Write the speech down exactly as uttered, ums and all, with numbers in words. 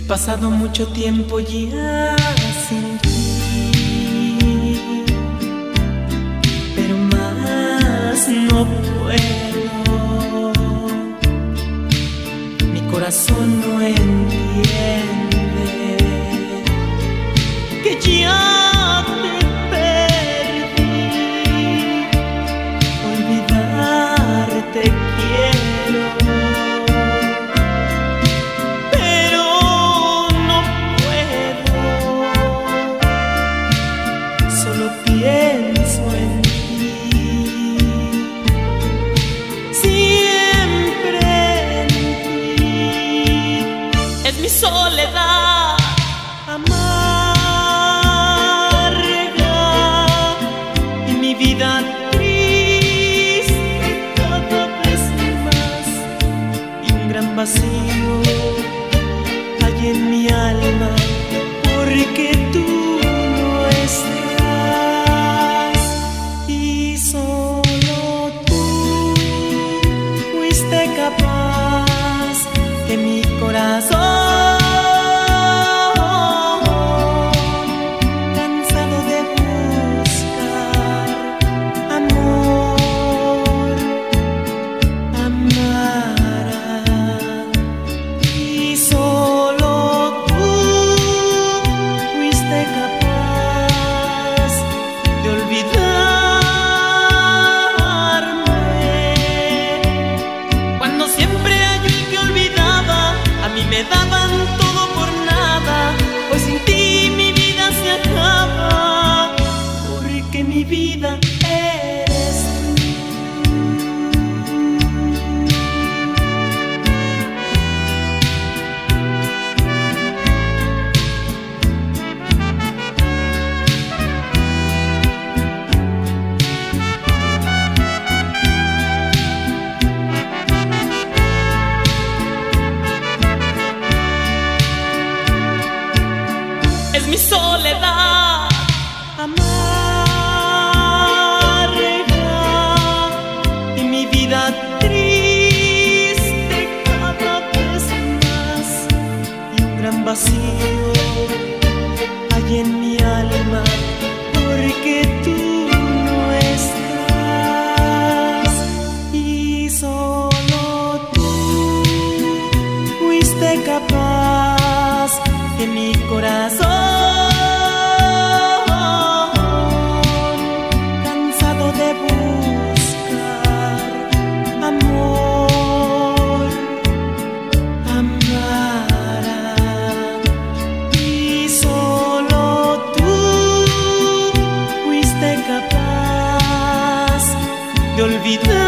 pasado mucho tiempo ya sin ti, pero más no puedo. Mi corazón no entiende que ya te perdí. Olvidarte quiero, pienso en ti, siempre en ti. Es mi soledad amarga y mi vida triste cada vez más, y un gran vacío hay en mi alma porque tú no estás. Capaz que mi corazón, cansado de buscar amor, amara, y solo tú fuiste capaz de olvidar. Me daban todo por nada, pues sin ti mi vida se acaba, porque mi vida eres mi soledad amarga y mi vida triste cada vez más, y un gran vacío hay en mi alma porque tú no estás, y solo tú fuiste capaz de mi corazón, cansado de buscar amor, amara, y solo tú fuiste capaz de olvidar.